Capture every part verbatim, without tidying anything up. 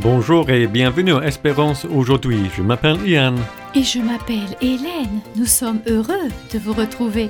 Bonjour et bienvenue à Espérance aujourd'hui. Je m'appelle Ian. Et je m'appelle Hélène. Nous sommes heureux de vous retrouver.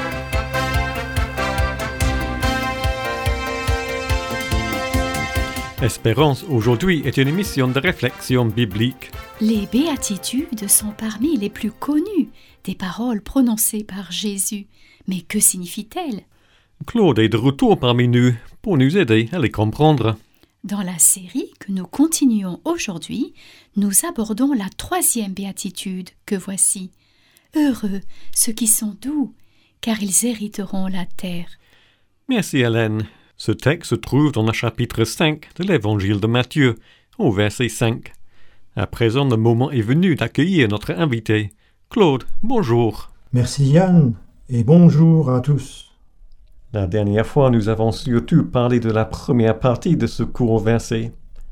Espérance aujourd'hui est une émission de réflexion biblique. Les béatitudes sont parmi les plus connues des paroles prononcées par Jésus. Mais que signifient-elles? Claude est de retour parmi nous pour nous aider à les comprendre. Dans la série que nous continuons aujourd'hui, nous abordons la troisième béatitude que voici. Heureux ceux qui sont doux, car ils hériteront la terre. Merci Hélène. Ce texte se trouve dans le chapitre cinq de l'Évangile de Matthieu, au verset cinq. À présent, le moment est venu d'accueillir notre invité. Claude, bonjour. Merci Yann, et bonjour à tous. La dernière fois, nous avons surtout parlé de la première partie de ce court verset.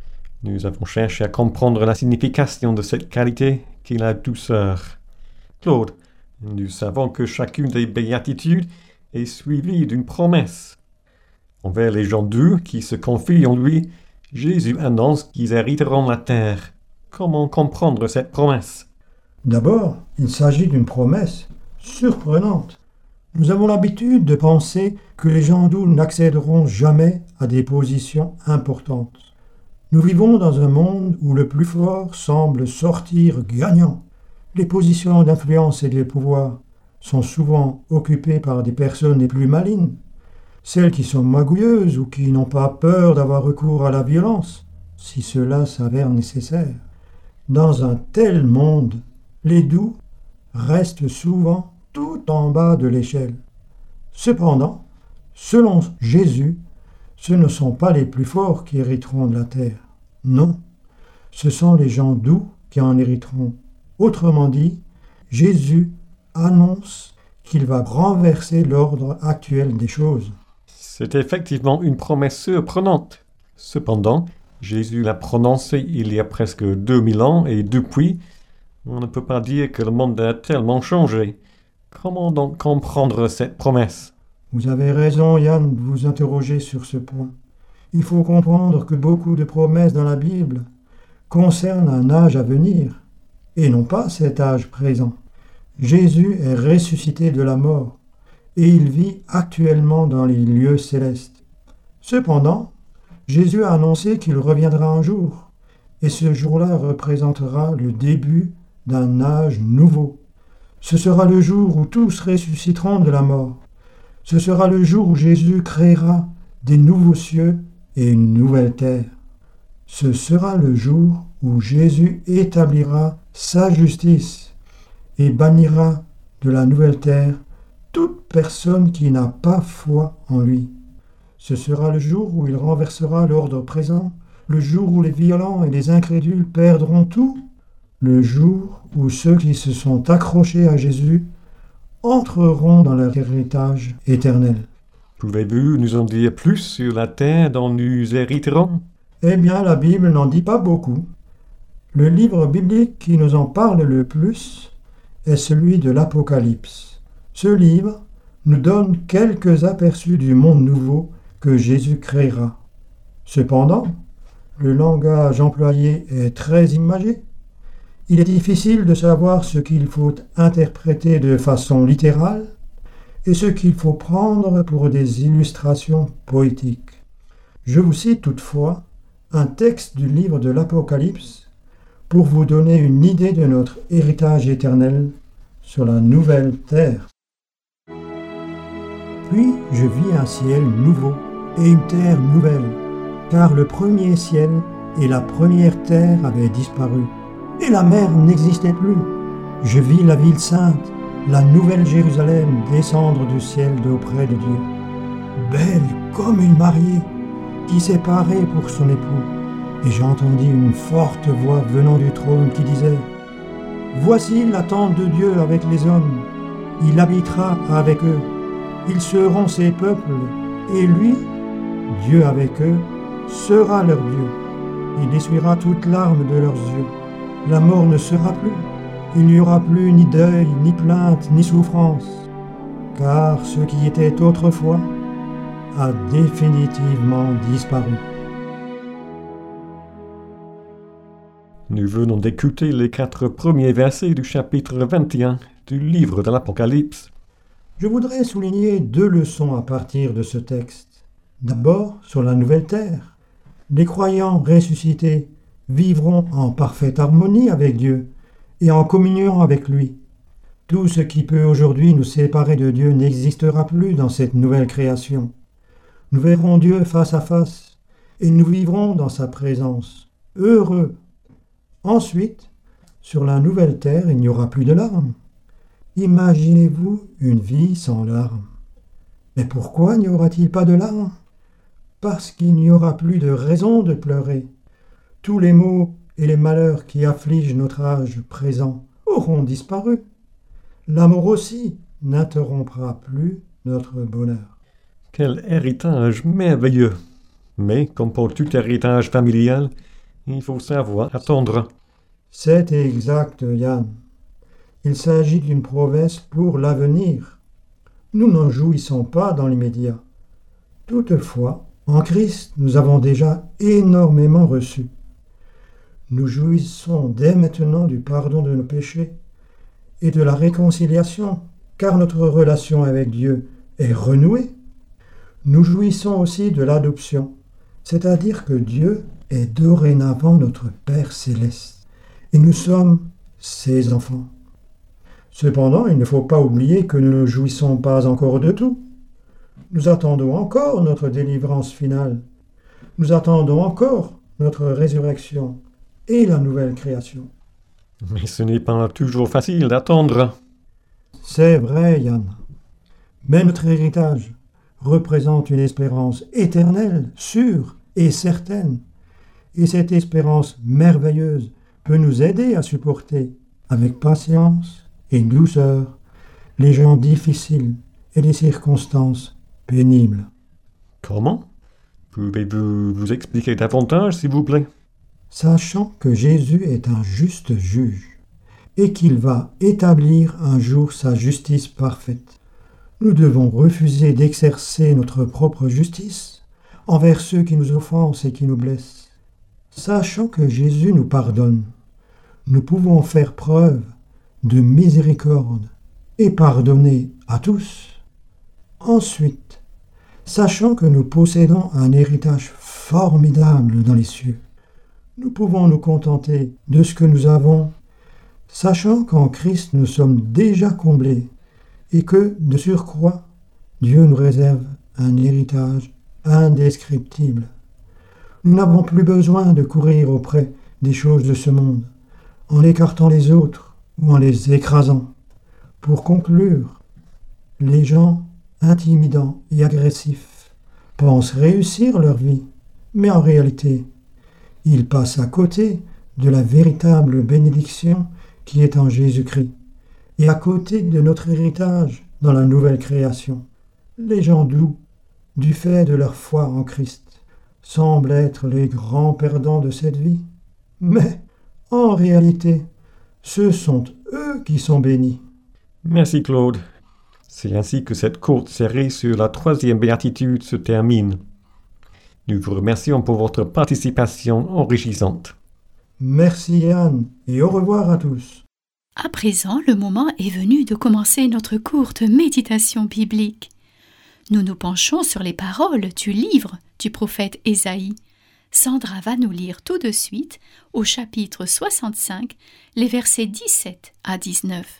Nous avons cherché à comprendre la signification de cette qualité qu'est la douceur. Claude, nous savons que chacune des béatitudes est suivie d'une promesse. Envers les gens doux qui se confient en lui, Jésus annonce qu'ils hériteront la terre. Comment comprendre cette promesse? D'abord, il s'agit d'une promesse surprenante. Nous avons l'habitude de penser que les gens doux n'accéderont jamais à des positions importantes. Nous vivons dans un monde où le plus fort semble sortir gagnant. Les positions d'influence et de pouvoir sont souvent occupées par des personnes les plus malignes, celles qui sont magouilleuses ou qui n'ont pas peur d'avoir recours à la violence, si cela s'avère nécessaire. Dans un tel monde, les doux restent souvent tout en bas de l'échelle. Cependant, selon Jésus, ce ne sont pas les plus forts qui hériteront de la terre. Non, ce sont les gens doux qui en hériteront. Autrement dit, Jésus annonce qu'il va renverser l'ordre actuel des choses. C'est effectivement une promesse surprenante. Cependant, Jésus l'a prononcée il y a presque deux mille ans et depuis, on ne peut pas dire que le monde a tellement changé. Comment donc comprendre cette promesse? Vous avez raison, Yann, de vous interroger sur ce point. Il faut comprendre que beaucoup de promesses dans la Bible concernent un âge à venir, et non pas cet âge présent. Jésus est ressuscité de la mort, et il vit actuellement dans les lieux célestes. Cependant, Jésus a annoncé qu'il reviendra un jour, et ce jour-là représentera le début d'un âge nouveau. Ce sera le jour où tous ressusciteront de la mort. Ce sera le jour où Jésus créera des nouveaux cieux et une nouvelle terre. Ce sera le jour où Jésus établira sa justice et bannira de la nouvelle terre toute personne qui n'a pas foi en lui. Ce sera le jour où il renversera l'ordre présent, le jour où les violents et les incrédules perdront tout, le jour où ceux qui se sont accrochés à Jésus entreront dans leur héritage éternel. Pouvez-vous nous en dire plus sur la terre dont nous hériterons? Eh bien, la Bible n'en dit pas beaucoup. Le livre biblique qui nous en parle le plus est celui de l'Apocalypse. Ce livre nous donne quelques aperçus du monde nouveau que Jésus créera. Cependant, le langage employé est très imagé. Il est difficile de savoir ce qu'il faut interpréter de façon littérale et ce qu'il faut prendre pour des illustrations poétiques. Je vous cite toutefois un texte du livre de l'Apocalypse pour vous donner une idée de notre héritage éternel sur la nouvelle terre. Puis je vis un ciel nouveau et une terre nouvelle, car le premier ciel et la première terre avaient disparu. Et la mer n'existait plus. Je vis la ville sainte, la nouvelle Jérusalem, descendre du ciel d'auprès de Dieu, belle comme une mariée qui s'est parée pour son époux. Et j'entendis une forte voix venant du trône qui disait « Voici la tente de Dieu avec les hommes. Il habitera avec eux. Ils seront ses peuples, et lui, Dieu avec eux, sera leur Dieu. Il essuiera toute larme de leurs yeux. La mort ne sera plus. Il n'y aura plus ni deuil, ni plainte, ni souffrance, car ce qui était autrefois a définitivement disparu. » Nous venons d'écouter les quatre premiers versets du chapitre vingt et un du livre de l'Apocalypse. Je voudrais souligner deux leçons à partir de ce texte. D'abord, sur la nouvelle terre. Les croyants ressuscités vivront en parfaite harmonie avec Dieu et en communion avec lui. Tout ce qui peut aujourd'hui nous séparer de Dieu n'existera plus dans cette nouvelle création. Nous verrons Dieu face à face et nous vivrons dans sa présence, heureux. Ensuite, sur la nouvelle terre, il n'y aura plus de larmes. Imaginez-vous une vie sans larmes. Mais pourquoi n'y aura-t-il pas de larmes ? Parce qu'il n'y aura plus de raison de pleurer. Tous les maux et les malheurs qui affligent notre âge présent auront disparu. L'amour aussi n'interrompra plus notre bonheur. Quel héritage merveilleux! Mais, comme pour tout héritage familial, il faut savoir attendre. C'est exact, Yann. Il s'agit d'une promesse pour l'avenir. Nous n'en jouissons pas dans l'immédiat. Toutefois, en Christ, nous avons déjà énormément reçu. Nous jouissons dès maintenant du pardon de nos péchés et de la réconciliation, car notre relation avec Dieu est renouée. Nous jouissons aussi de l'adoption, c'est-à-dire que Dieu est dorénavant notre Père céleste, et nous sommes ses enfants. Cependant, il ne faut pas oublier que nous ne jouissons pas encore de tout. Nous attendons encore notre délivrance finale. Nous attendons encore notre résurrection et la nouvelle création. Mais ce n'est pas toujours facile d'attendre. C'est vrai, Yann. Mais notre héritage représente une espérance éternelle, sûre et certaine. Et cette espérance merveilleuse peut nous aider à supporter avec patience et douceur les gens difficiles et les circonstances pénibles. Comment? Pouvez-vous vous expliquer davantage, s'il vous plaît? Sachant que Jésus est un juste juge et qu'il va établir un jour sa justice parfaite, nous devons refuser d'exercer notre propre justice envers ceux qui nous offensent et qui nous blessent. Sachant que Jésus nous pardonne, nous pouvons faire preuve de miséricorde et pardonner à tous. Ensuite, sachant que nous possédons un héritage formidable dans les cieux, nous pouvons nous contenter de ce que nous avons, sachant qu'en Christ nous sommes déjà comblés et que, de surcroît, Dieu nous réserve un héritage indescriptible. Nous n'avons plus besoin de courir auprès des choses de ce monde, en écartant les autres ou en les écrasant. Pour conclure, les gens intimidants et agressifs pensent réussir leur vie, mais en réalité, ils passent à côté de la véritable bénédiction qui est en Jésus-Christ, et à côté de notre héritage dans la nouvelle création. Les gens doux, du fait de leur foi en Christ, semblent être les grands perdants de cette vie, mais en réalité, ce sont eux qui sont bénis. Merci Claude. C'est ainsi que cette courte série sur la troisième béatitude se termine. Nous vous remercions pour votre participation enrichissante. Merci Yann, et au revoir à tous. À présent, le moment est venu de commencer notre courte méditation biblique. Nous nous penchons sur les paroles du livre du prophète Ésaïe. Sandra va nous lire tout de suite, au chapitre soixante-cinq, les versets dix-sept à dix-neuf.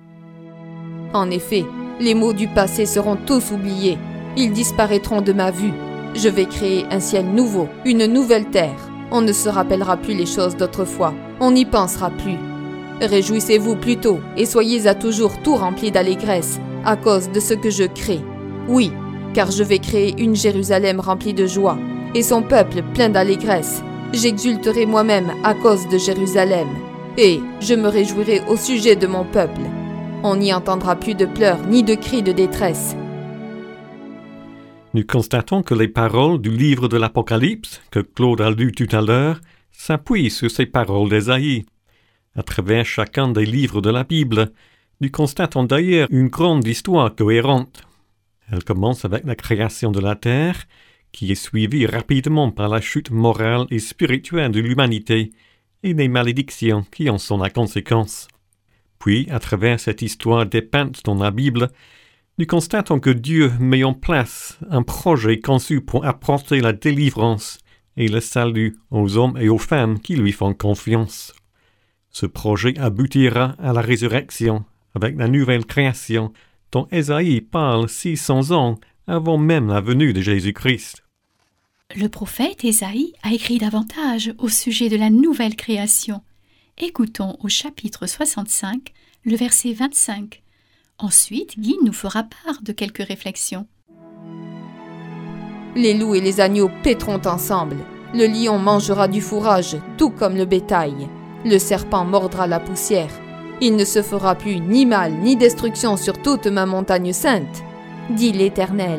En effet, les maux du passé seront tous oubliés. Ils disparaîtront de ma vue. Je vais créer un ciel nouveau, une nouvelle terre. On ne se rappellera plus les choses d'autrefois. On n'y pensera plus. Réjouissez-vous plutôt et soyez à toujours tout remplis d'allégresse à cause de ce que je crée. Oui, car je vais créer une Jérusalem remplie de joie et son peuple plein d'allégresse. J'exulterai moi-même à cause de Jérusalem et je me réjouirai au sujet de mon peuple. On n'y entendra plus de pleurs ni de cris de détresse. Nous constatons que les paroles du livre de l'Apocalypse, que Claude a lu tout à l'heure, s'appuient sur ces paroles d'Ésaïe. À travers chacun des livres de la Bible, nous constatons d'ailleurs une grande histoire cohérente. Elle commence avec la création de la terre, qui est suivie rapidement par la chute morale et spirituelle de l'humanité, et les malédictions qui en sont la conséquence. Puis, à travers cette histoire dépeinte dans la Bible, nous constatons que Dieu met en place un projet conçu pour apporter la délivrance et le salut aux hommes et aux femmes qui lui font confiance. Ce projet aboutira à la résurrection avec la nouvelle création dont Ésaïe parle six cents ans avant même la venue de Jésus-Christ. Le prophète Ésaïe a écrit davantage au sujet de la nouvelle création. Écoutons au chapitre soixante-cinq, le verset vingt-cinq. Ensuite, Guy nous fera part de quelques réflexions. Les loups et les agneaux paîtront ensemble. Le lion mangera du fourrage, tout comme le bétail. Le serpent mordra la poussière. Il ne se fera plus ni mal ni destruction sur toute ma montagne sainte, dit l'Éternel.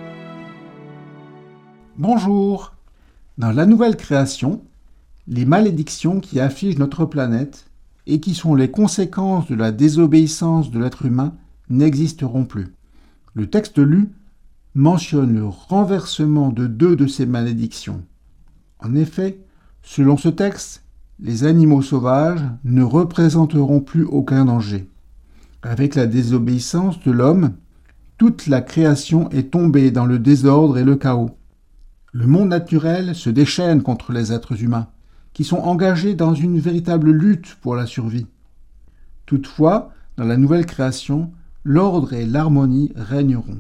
Bonjour. Dans la nouvelle création, les malédictions qui affligent notre planète et qui sont les conséquences de la désobéissance de l'être humain n'existeront plus. Le texte lu mentionne le renversement de deux de ces malédictions. En effet, selon ce texte, les animaux sauvages ne représenteront plus aucun danger. Avec la désobéissance de l'homme, toute la création est tombée dans le désordre et le chaos. Le monde naturel se déchaîne contre les êtres humains, qui sont engagés dans une véritable lutte pour la survie. Toutefois, dans la nouvelle création, l'ordre et l'harmonie régneront.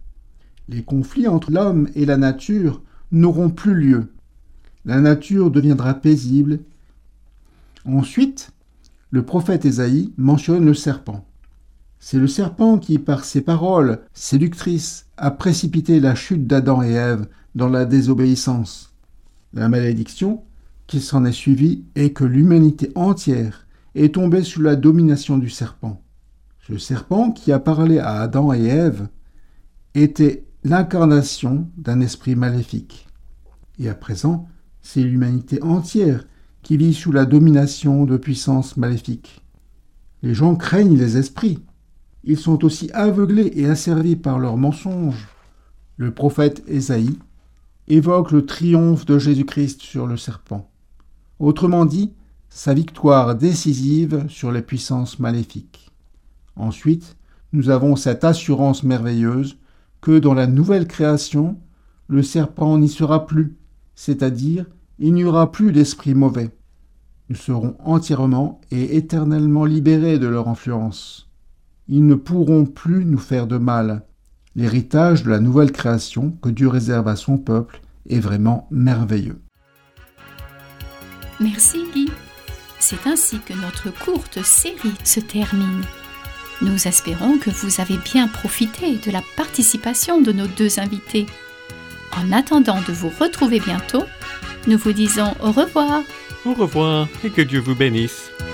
Les conflits entre l'homme et la nature n'auront plus lieu. La nature deviendra paisible. Ensuite, le prophète Ésaïe mentionne le serpent. C'est le serpent qui, par ses paroles séductrices, a précipité la chute d'Adam et Ève dans la désobéissance. La malédiction qui s'en est suivie est que l'humanité entière est tombée sous la domination du serpent. Ce serpent qui a parlé à Adam et Ève était l'incarnation d'un esprit maléfique. Et à présent, c'est l'humanité entière qui vit sous la domination de puissances maléfiques. Les gens craignent les esprits. Ils sont aussi aveuglés et asservis par leurs mensonges. Le prophète Ésaïe évoque le triomphe de Jésus-Christ sur le serpent. Autrement dit, sa victoire décisive sur les puissances maléfiques. Ensuite, nous avons cette assurance merveilleuse que dans la nouvelle création, le serpent n'y sera plus, c'est-à-dire il n'y aura plus d'esprits mauvais. Nous serons entièrement et éternellement libérés de leur influence. Ils ne pourront plus nous faire de mal. L'héritage de la nouvelle création que Dieu réserve à son peuple est vraiment merveilleux. Merci Guy. C'est ainsi que notre courte série se termine. Nous espérons que vous avez bien profité de la participation de nos deux invités. En attendant de vous retrouver bientôt, nous vous disons au revoir. Au revoir et que Dieu vous bénisse.